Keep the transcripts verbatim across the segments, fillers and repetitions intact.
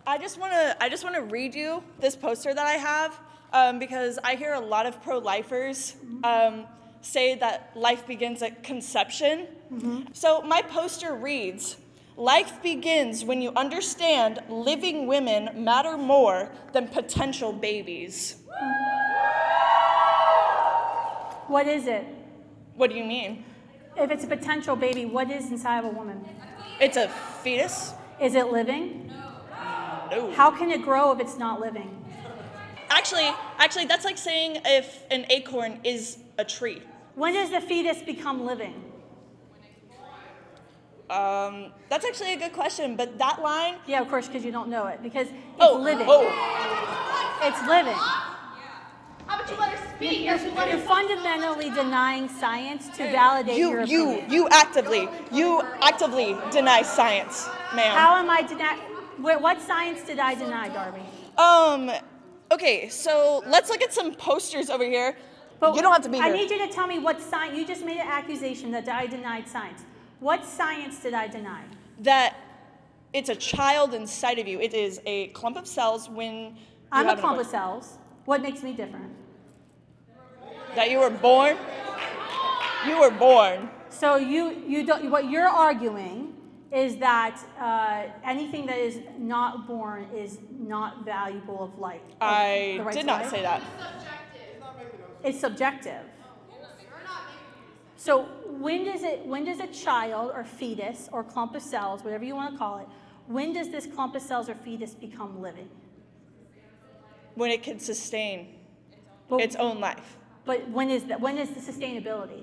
I just want to I just want to read you this poster that I have um, because I hear a lot of pro-lifers um, say that life begins at conception. Mm-hmm. So my poster reads, "Life begins when you understand living women matter more than potential babies." What is it? What do you mean? If it's a potential baby, what is inside of a woman? It's a fetus. Is it living? No. How can it grow if it's not living? Actually, actually, that's like saying if an acorn is a tree. When does the fetus become living? Um, that's actually a good question, but that line... Yeah, of course, because you don't know it, because it's oh, living. Oh. It's living. How about you let her speak? You're, you're, you're fundamentally denying science to validate you, your you, opinion. You actively, you actively deny science, ma'am. How am I denying? What science did I deny, Darby? Um, okay, so let's look at some posters over here. But you don't have to be here. I need you to tell me what science. You just made an accusation that I denied science. What science did I deny? That it's a child inside of you. It is a clump of cells when you I'm have a clump of cells. What makes me different? That you were born. You were born. So you you don't. What you're arguing is that uh, anything that is not born is not valuable of life. Of I right did not life. say that. It's subjective. So when does it? When does a child or fetus or clump of cells, whatever you want to call it, when does this clump of cells or fetus become living? When it can sustain But, its own life. But when is that? When is the sustainability?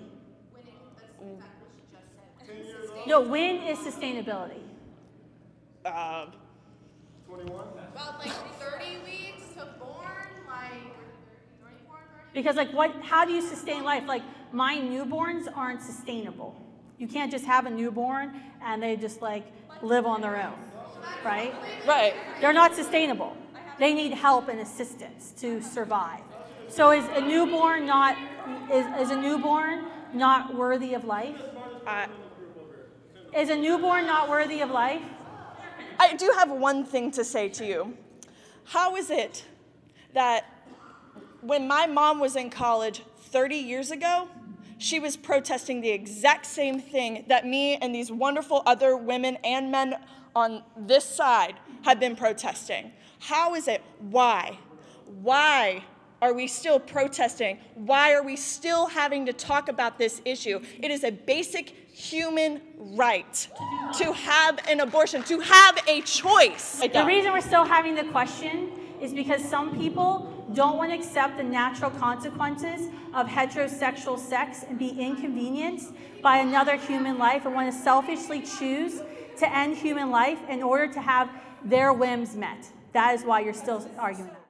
No, when is sustainability? Uh, twenty-one? About like thirty weeks to born, like twenty-four, thirty. Because like what, how do you sustain life? Like my newborns aren't sustainable. You can't just have a newborn and they just like live on their own, right? right. They're not sustainable. They need help and assistance to survive. So is a newborn not, is, is a newborn not worthy of life? Uh, Is a newborn not worthy of life? I do have one thing to say to you. How is it that when my mom was in college thirty years ago, she was protesting the exact same thing that me and these wonderful other women and men on this side have been protesting? How is it? Why? Why are we still protesting? Why are we still having to talk about this issue? It is a basic human right to have an abortion, to have a choice. The reason we're still having the question is because some people don't want to accept the natural consequences of heterosexual sex and be inconvenienced by another human life and want to selfishly choose to end human life in order to have their whims met. That is why you're still arguing.